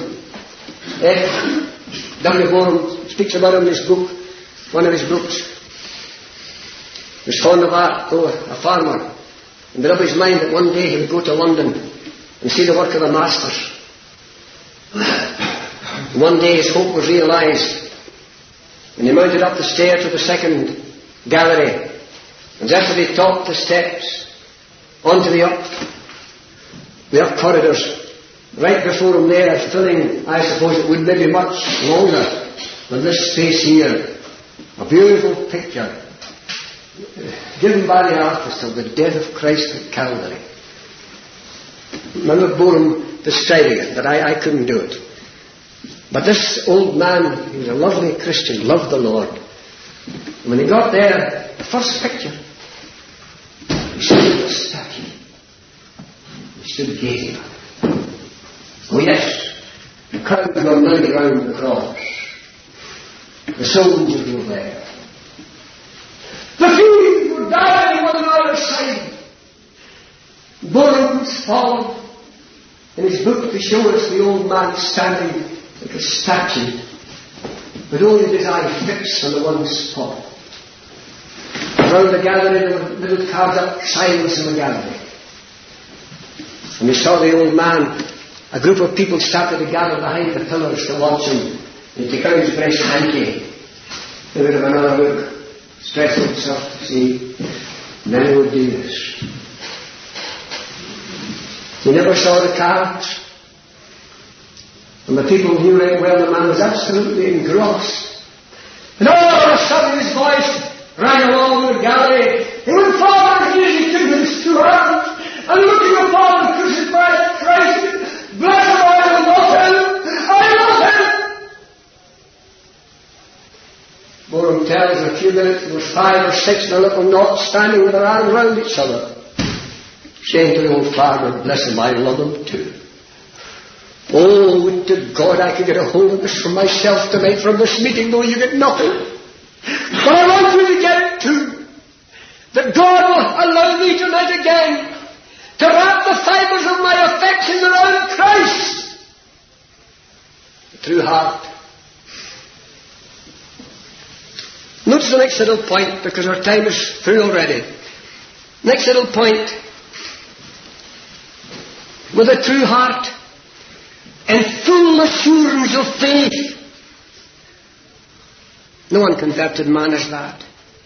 W. Borum speaks about him in his book, one of his books. He was fond of art, though a farmer, and made up his mind that one day he would go to London and see the work of the masters. And one day his hope was realised, and he mounted up the stair to the second gallery, and just as he topped the steps onto the up corridors, right before him there, filling, I suppose it would maybe much longer than this space here, a beautiful picture given by the artist of the death of Christ at Calvary. Remember Borum describing it, but I couldn't do it. But this old man, he was a lovely Christian, loved the Lord. And when he got there, the first picture, he stood at the statue. He stood gazing at it. Oh yes, the crowd were milling around the cross. The soldiers were there. The fiends were dying on the other side. Burns followed in his book to show us the old man standing like a statue, with only his eye fixed on the one spot. Around the gallery there were little carved up signs in the gallery. And we saw the old man. A group of people started to gather behind the pillars to watch him. He'd take out his breast hanky. They would have another look, stretch himself to see. And then he would do this. He never saw the cards. And the people knew right well the man was absolutely engrossed. And all of a sudden his voice rang along the gallery. He went forward as easy Borum tells in a few minutes there was 5 or 6 in a little knot standing with their arms round each other, saying to the old farmer, bless him, I love him too. Oh, would to God I could get a hold of this for myself tonight from this meeting, though you get nothing. But I want you to get it too. That God will allow me tonight again to wrap the fibres of my affection around Christ. The true heart. Notice the next little point, because our time is through already. Next little point. With a true heart and full assurance of faith. No unconverted man is that.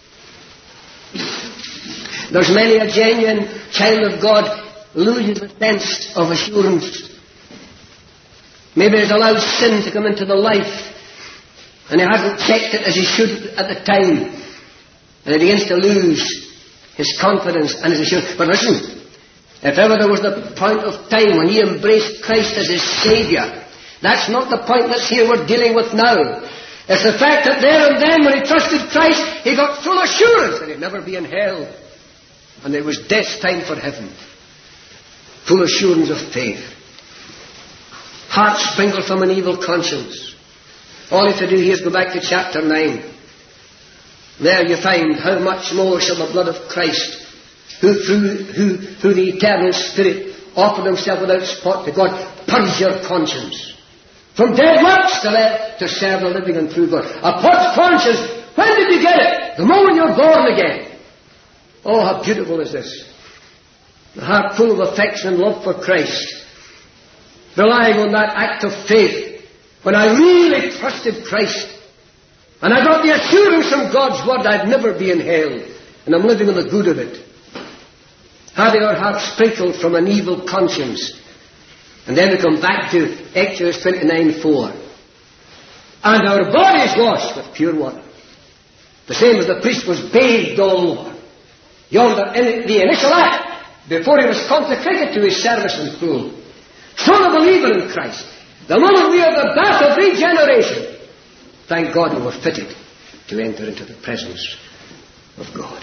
There's many a genuine child of God loses the sense of assurance. Maybe he's allowed sin to come into the life, and he hasn't checked it as he should at the time, and he begins to lose his confidence and his assurance. But listen, if ever there was the point of time when he embraced Christ as his Saviour, that's not the point that's here we're dealing with now. It's the fact that there and then when he trusted Christ, he got full assurance that he'd never be in hell, and it was death's time for heaven. Full assurance of faith. Heart sprinkled from an evil conscience. All you have to do here is go back to chapter 9. There you find how much more shall the blood of Christ, who through the eternal Spirit offered himself without spot to God, purge your conscience from dead works to serve the living and true God. A purged conscience. When did you get it? The moment you're born again. Oh, how beautiful is this. A heart full of affection and love for Christ, relying on that act of faith when I really trusted Christ and I got the assurance from God's Word I'd never be in hell, and I'm living on the good of it. Having our hearts sprinkled from an evil conscience. And then we come back to Exodus 29:4. And our bodies washed with pure water. The same as the priest was bathed all over. Yonder, in the initial act, before he was consecrated to his service in full. So the believer in Christ, the moment we have the bath of regeneration, thank God we were fitted to enter into the presence of God.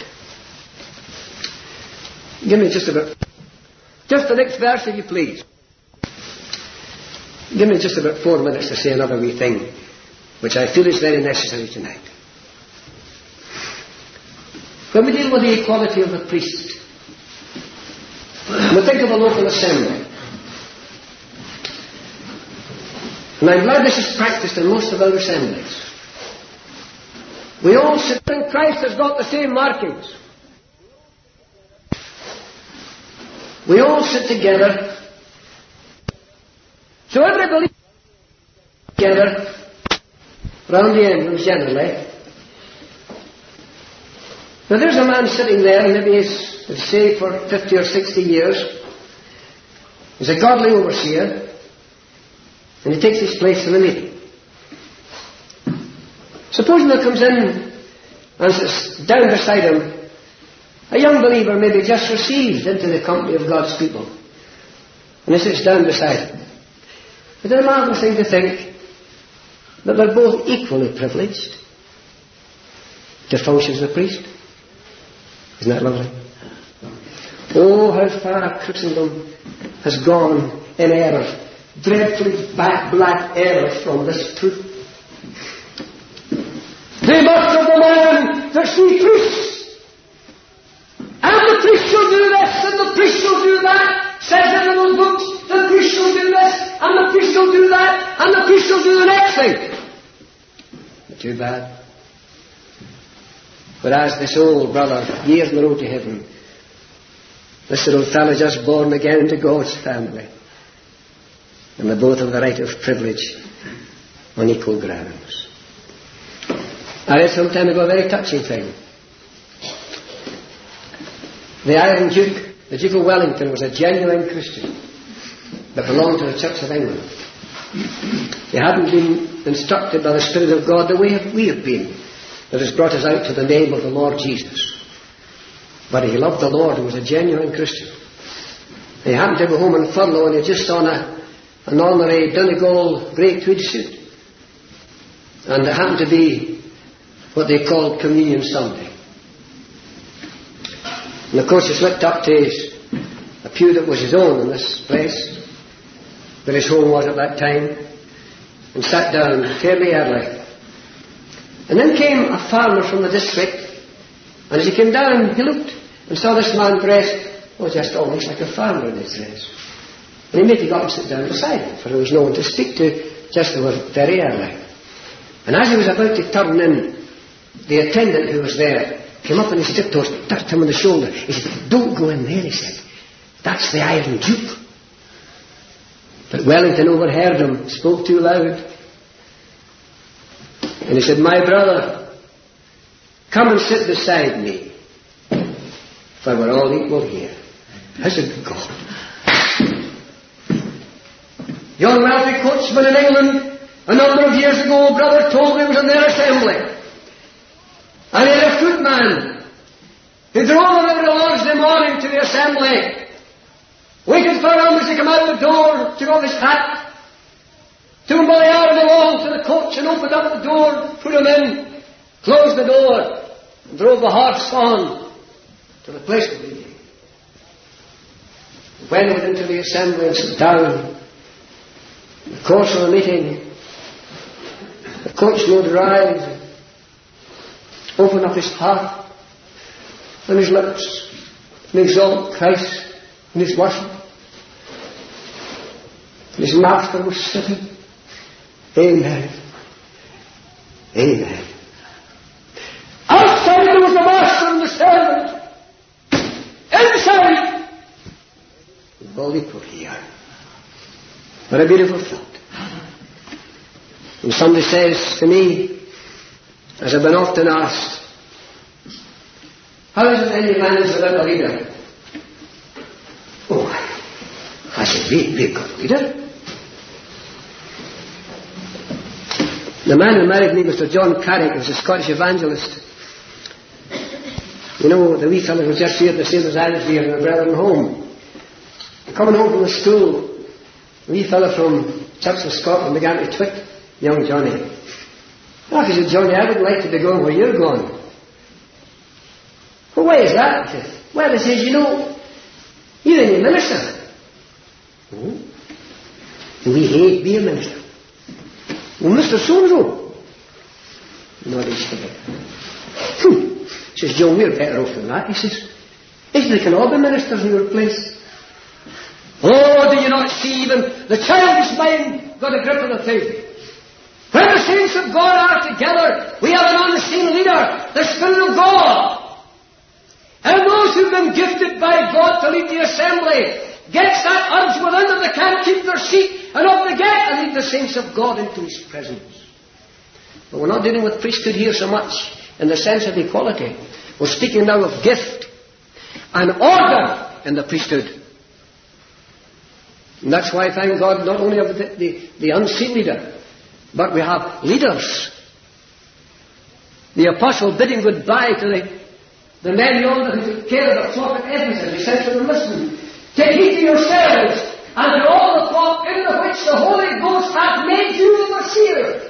Give me just the next verse, if you please. Give me just about 4 minutes to say another wee thing, which I feel is very necessary tonight. When we deal with the equality of the priest, we think of a local assembly. And I'm glad this is practiced in most of our assemblies. We all sit, and Christ has got the same markings. We all sit together. So every believer together round the entrance generally. Now there's a man sitting there, maybe he's saved for 50 or 60 years. He's a godly overseer, and he takes his place in the meeting. Supposing there comes in and sits down beside him a young believer, maybe just received into the company of God's people, and he sits down beside him. Is it a marvelous thing to think that they're both equally privileged to function as a priest? Isn't that lovely? Oh, how far Christendom has gone in error, dreadfully black error from this truth. They must have the man that see priests, and the priest shall do this, and the priest shall do that, says in the little books. The priest shall do this, and the priest shall do that, and the priest shall do the next thing. Too bad. Whereas this old brother, years on the road to heaven, this little fellow just born again into God's family, and they both have the right of privilege on equal grounds. I read some time ago a very touching thing. The Iron Duke, the Duke of Wellington, was a genuine Christian that belonged to the Church of England. He hadn't been instructed by the Spirit of God the way we have been, that has brought us out to the name of the Lord Jesus. But he loved the Lord and was a genuine Christian. He happened to go home on furlough, and he just on an ordinary Donegal grey tweed suit. And it happened to be what they called Communion Sunday. And of course he slipped up to a pew that was his own in this place, where his home was at that time, and sat down fairly early. And then came a farmer from the district, and as he came down, he looked and saw this man dressed, just almost like a farmer in his dress. And he immediately got and sit down beside him, for there was no one to speak to, just they were very early. And as he was about to turn in, the attendant who was there came up on his tiptoes, touched him on the shoulder. He said, "Don't go in there," he said. "That's the Iron Duke." But Wellington overheard him, spoke too loud. And he said, "My brother, come and sit beside me, for we're all equal here." I said, "God." Young wealthy coachman in England, a number of years ago, brother told me was in their assembly. And he had a footman who drove him every Thursday morning to the assembly, waited for him as he came out the door, took off his hat, took him by the arm along to the coach and opened up the door, put him in, closed the door, and drove the horse on to the place of meeting. When he went into the assembly and sat down, in the course of the meeting, the coach would rise, open up his heart and his lips, and exalt Christ in his worship. And his master was sitting. Amen. Amen. Outside there was the master and the servant. Inside, we're all equal here. What a beautiful thought. And somebody says to me, as I've been often asked, how is it any man is without a leader? Oh, I said, we've got a leader. The man who married me, Mr. John Carrick, was a Scottish evangelist. You know, the wee fellow was just here the same as I was here in the Brethren home. Coming home from the school, the wee fellow from Church of Scotland began to twit young Johnny. Oh, he said, "Johnny, I wouldn't like to be going where you're going." "Well, why is that?" He said. "Well," he says, "you know, you're a new minister." "Oh? We hate be a minister." "Well, Mr. So-and-so." "Not his head." He says, "John, we're better off than that." He says, "Isn't they can all be ministers in your place?" Oh, do you not see even the childish mind got a grip of the thing? When the saints of God are together, we have an unseen leader, the Spirit of God. And those who've been gifted by God to lead the assembly gets that urge within them, they can't keep their seat, and off they get and lead the saints of God into His presence. But we're not dealing with priesthood here so much in the sense of equality. We're speaking now of gift and order in the priesthood. And that's why, thank God, not only have the unseen leader, but we have leaders. The apostle bidding goodbye to the men yonder who took care of the flock at Ephesus, he said to them, "Listen, take heed to yourselves and to all the flock in the which the Holy Ghost hath made you overseers."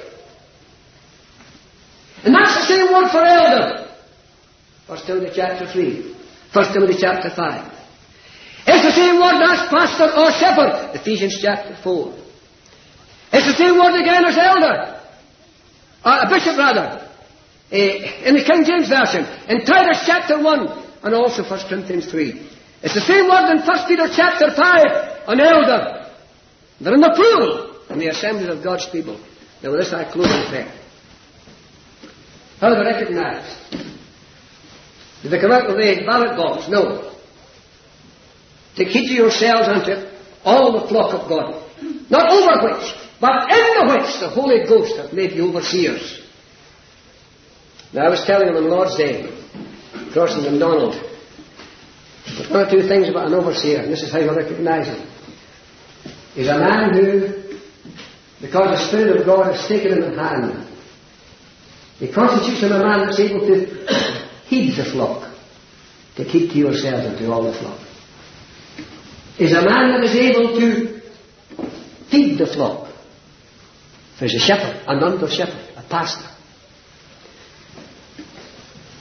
And that's the same word for elder. 1 Timothy chapter 3, 1 Timothy chapter 5. It's the same word as pastor or shepherd, Ephesians chapter 4. It's the same word again as elder, a bishop rather, in the King James Version, in Titus chapter 1, and also 1 Corinthians 3. It's the same word in 1 Peter chapter 5, an elder. They're in the plural in the assemblies of God's people. Now with this I close in prayer. How do they recognize? Did they come out with the ballot box? No. Take heed to yourselves and to all the flock of God, not over which, but in the which the Holy Ghost hath made you overseers. Now I was telling them on Lord's Day, crossing Dundonald, there's one or two things about an overseer, and this is how you recognize him. He's a man who, because the Spirit of God has taken him in hand, he constitutes him a man that's able to heed the flock. Take heed to yourselves and to all the flock. Is a man that is able to feed the flock. There's a shepherd, an under shepherd, a pastor.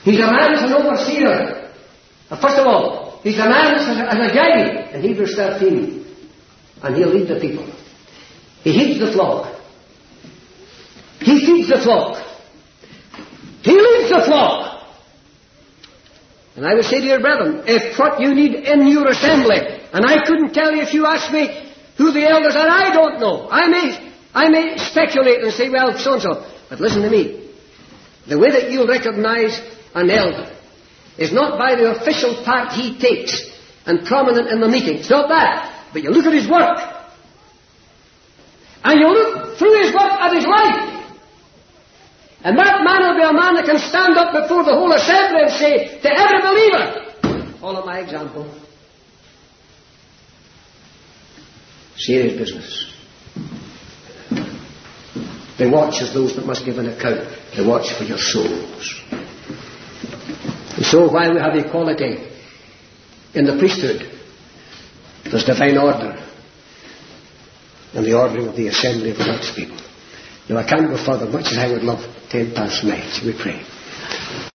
He's a man as an overseer. First of all, he's a man as a guide in Hebrews 13. And he'll lead the people. He heeds the flock. He feeds the flock. He leads the flock. And I would say to your brethren, if what you need in your assembly, and I couldn't tell you if you asked me who the elders are, I don't know. I may speculate and say, well, so-and-so. But listen to me. The way that you'll recognize an elder is not by the official part he takes and prominent in the meeting. It's not that. But you look at his work. And you look through his work at his life. And that man will be a man that can stand up before the whole assembly and say to every believer, follow my example. Serious business. They watch as those that must give an account. They watch for your souls. And so while we have equality in the priesthood, there's divine order and the ordering of the assembly of God's people. Now I can't go further, much as I would love 9:10. Shall we pray?